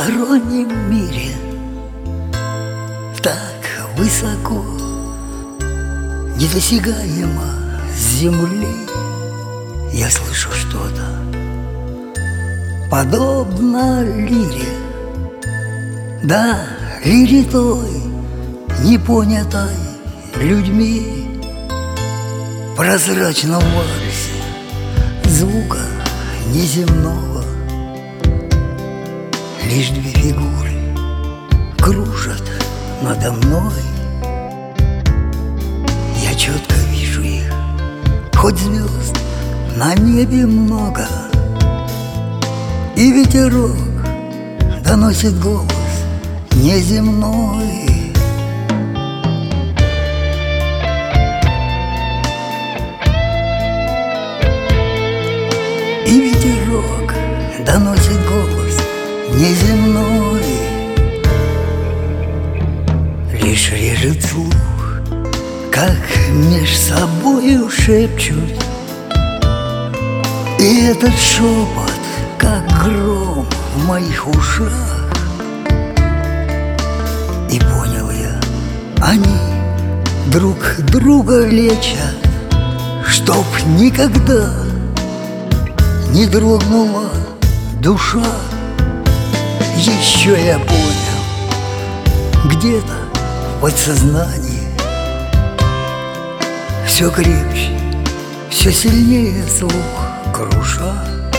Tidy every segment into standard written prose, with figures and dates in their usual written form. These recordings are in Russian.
потустороннем мире, так высоко, недосягаемо с земли, я слышу что-то, подобно лире. Да, лире той, непонятой людьми, в прозрачном вальсе звука неземного. Лишь две фигуры кружат надо мной. Я четко вижу их, хоть звезд на небе много, и ветерок доносит голос неземной. И ветерок доносит голос неземной. Лишь режет слух, как меж собою шепчут, и этот шепот, как гром в моих ушах. И понял я, они друг друга лечат, чтоб никогда не дрогнула душа. Еще я понял, где-то в подсознании все крепче, все сильнее слух круша.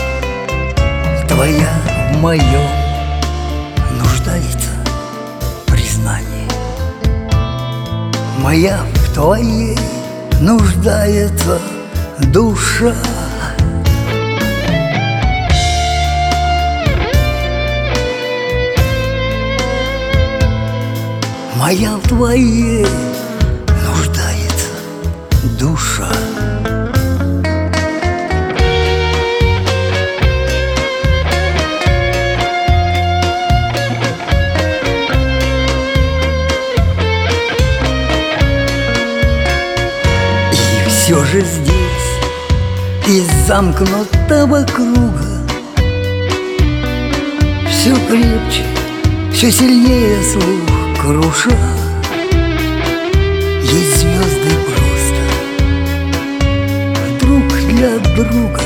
Твоя в моем нуждается в признании, моя в твоей нуждается душа. Моя в твоей нуждается душа. И все же здесь, из замкнутого круга, все крепче, все сильнее слух круша. Есть звезды просто друг для друга.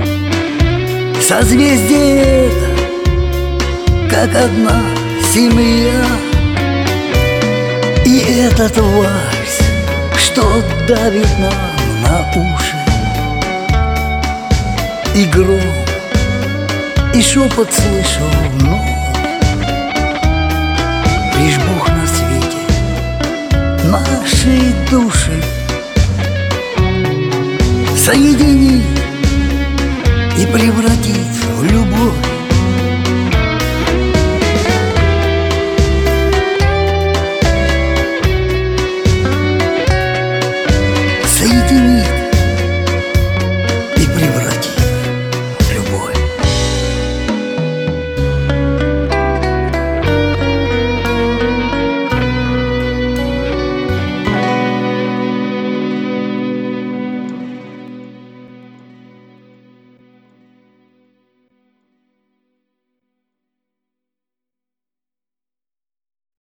Созвездие это, как одна семья. И этот вальс, что давит нам на уши, и гром, и шепот слышу вновь. Лишь Бог на свете наши души соединит и превратит в любовь.